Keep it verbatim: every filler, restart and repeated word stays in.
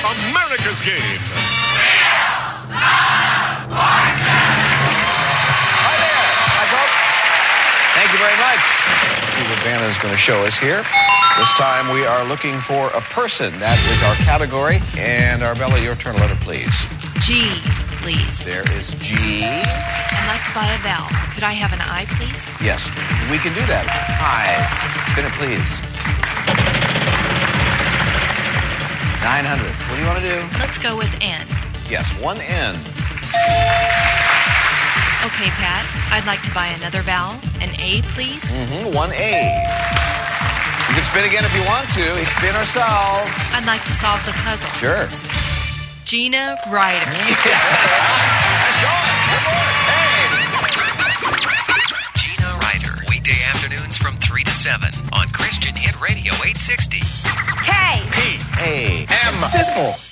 America's game. Hi there. Hi, folks. Thank you very much. Let's see what Vanna is going to show us here. This time we are looking for a person. That is our category. And Arbella, your turn. Letter, please. G, please. There is G. I'd like to buy a vowel. Could I have an I, please? Yes, we can do that. I. Spin it, please. nine hundred. What do you want to do? Let's go with N. Yes, one N. Okay, Pat. I'd like to buy another vowel. An A, please. Mm-hmm, one A. You can spin again if you want to. Spin or solve. I'd like to solve the puzzle. Sure. Gina Ryder. Yeah. Nice going. Good work. Hey. Gina Ryder. Weekday afternoons from three to seven on Christian Hit Radio eight sixty. K. P. Hey. M. It's simple.